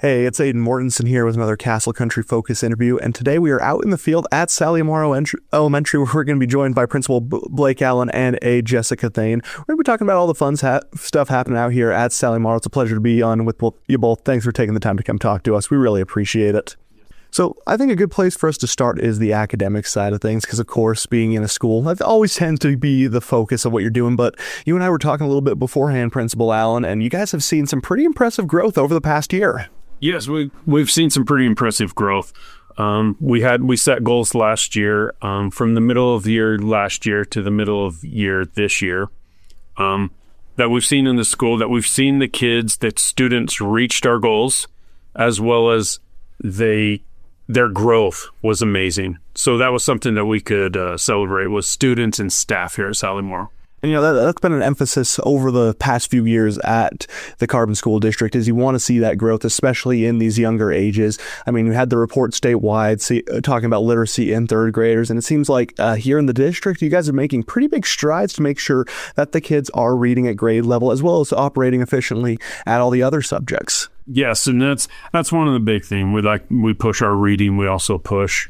Hey, it's Aiden Mortensen here with another Castle Country Focus interview, and today we are out in the field at Sally Morrow Elementary, where we're going to be joined by Principal Blake Allen and Jessica Thane. We're going to be talking about all the fun stuff happening out here at Sally Morrow. It's a pleasure to be on with you both. Thanks for taking the time to come talk to us. We really appreciate it. So I think a good place for us to start is the academic side of things, because of course, being in a school, that always tends to be the focus of what you're doing. But you and I were talking a little bit beforehand, Principal Allen, and you guys have seen some pretty impressive growth over the past year. Yes, we've seen some pretty impressive growth. We set goals last year, from the middle of the year last year to the middle of the year this year, that we've seen in the school, that we've seen the kids, that students reached our goals, as well as their growth was amazing. So that was something that we could celebrate with students and staff here at Sally Morrow. And that's been an emphasis over the past few years at the Carbon School District, is you want to see that growth, especially in these younger ages. I mean, we had the report statewide talking about literacy in third graders, and it seems like here in the district, you guys are making pretty big strides to make sure that the kids are reading at grade level, as well as operating efficiently at all the other subjects. Yes, and that's one of the big things. We push our reading. We also push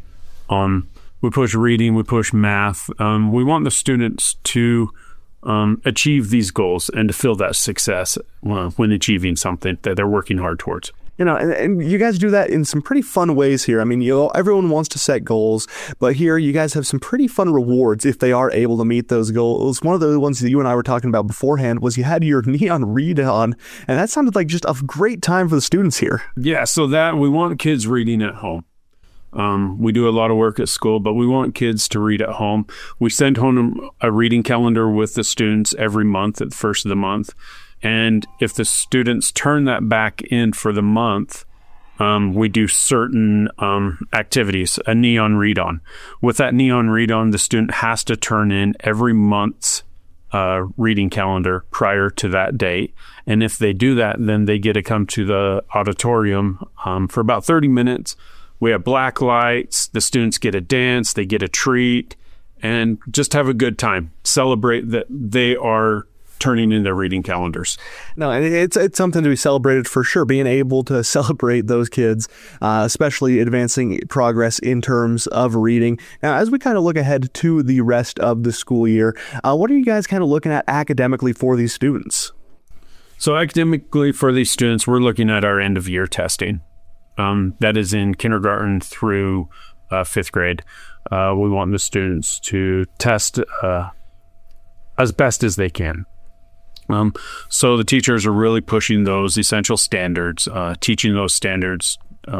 reading. We push math. We want the students to achieve these goals and to feel that success when achieving something that they're working hard towards. And you guys do that in some pretty fun ways here. I mean, everyone wants to set goals, but here you guys have some pretty fun rewards if they are able to meet those goals. One of the ones that you and I were talking about beforehand was you had your neon read on, and that sounded like just a great time for the students here. Yeah, so that we want kids reading at home. We do a lot of work at school, but we want kids to read at home. We send home a reading calendar with the students every month at the first of the month. And if the students turn that back in for the month, we do certain activities, a neon read-on. With that neon read-on, the student has to turn in every month's reading calendar prior to that date. And if they do that, then they get to come to the auditorium for about 30 minutes. We have black lights, the students get a dance, they get a treat, and just have a good time. Celebrate that they are turning in their reading calendars. No, and it's something to be celebrated for sure, being able to celebrate those kids, especially advancing progress in terms of reading. Now, as we kind of look ahead to the rest of the school year, what are you guys kind of looking at academically for these students? So academically for these students, we're looking at our end of year testing. That is in kindergarten through fifth grade. We want the students to test as best as they can. So the teachers are really pushing those essential standards, teaching those standards,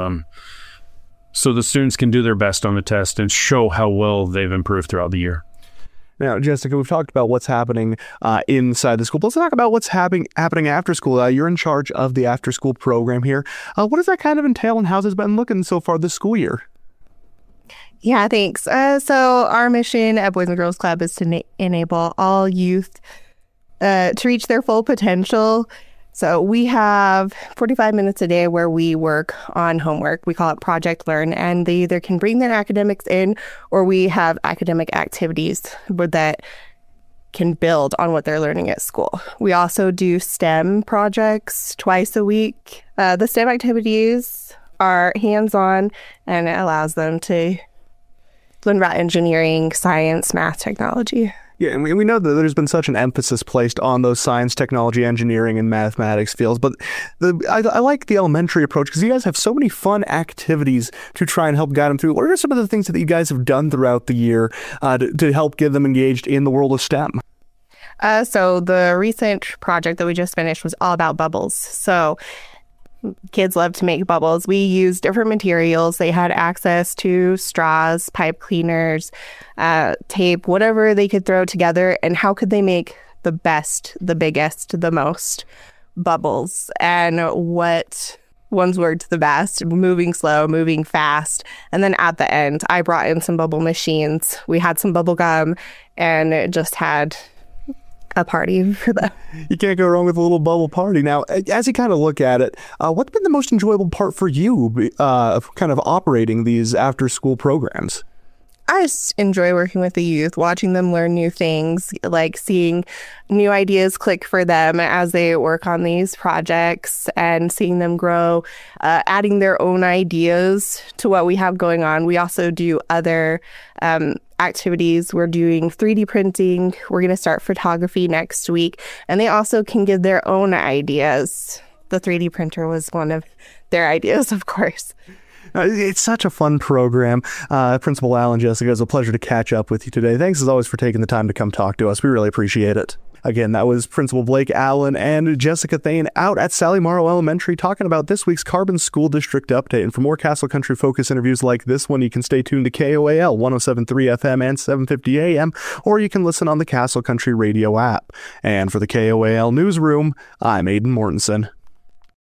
so the students can do their best on the test and show how well they've improved throughout the year. Now, Jessica, we've talked about what's happening inside the school. Let's talk about what's happening after school. You're in charge of the after-school program here. What does that kind of entail, and how's it been looking so far this school year? Yeah, thanks. So our mission at Boys and Girls Club is to enable all youth to reach their full potential. So we have 45 minutes a day where we work on homework. We call it Project Learn, and they either can bring their academics in, or we have academic activities that can build on what they're learning at school. We also do STEM projects twice a week. The STEM activities are hands-on, and it allows them to learn about engineering, science, math, technology. Yeah, and we know that there's been such an emphasis placed on those science, technology, engineering, and mathematics fields, but I like the elementary approach because you guys have so many fun activities to try and help guide them through. What are some of the things that you guys have done throughout the year to help get them engaged in the world of STEM? So the recent project that we just finished was all about bubbles. So kids love to make bubbles. We use different materials. They had access to straws, pipe cleaners, tape, whatever they could throw together. And how could they make the best, the biggest, the most bubbles? And what ones worked the best? Moving slow, moving fast. And then at the end, I brought in some bubble machines. We had some bubble gum, and it just had a party for them. You can't go wrong with a little bubble party. Now, as you kind of look at it, what's been the most enjoyable part for you kind of operating these after-school programs? I just enjoy working with the youth, watching them learn new things, like seeing new ideas click for them as they work on these projects and seeing them grow, adding their own ideas to what we have going on. We also do other activities. We're doing 3D printing. We're going to start photography next week. And they also can give their own ideas. The 3D printer was one of their ideas, of course. It's such a fun program. Principal Allen, Jessica, it's a pleasure to catch up with you today. Thanks as always for taking the time to come talk to us. We really appreciate it. Again, that was Principal Blake Allen and Jessica Thane out at Sally Morrow Elementary talking about this week's Carbon School District Update. And for more Castle Country Focus interviews like this one, you can stay tuned to KOAL 107.3 FM and 750 AM, or you can listen on the Castle Country Radio app. And for the KOAL Newsroom, I'm Aidan Mortensen.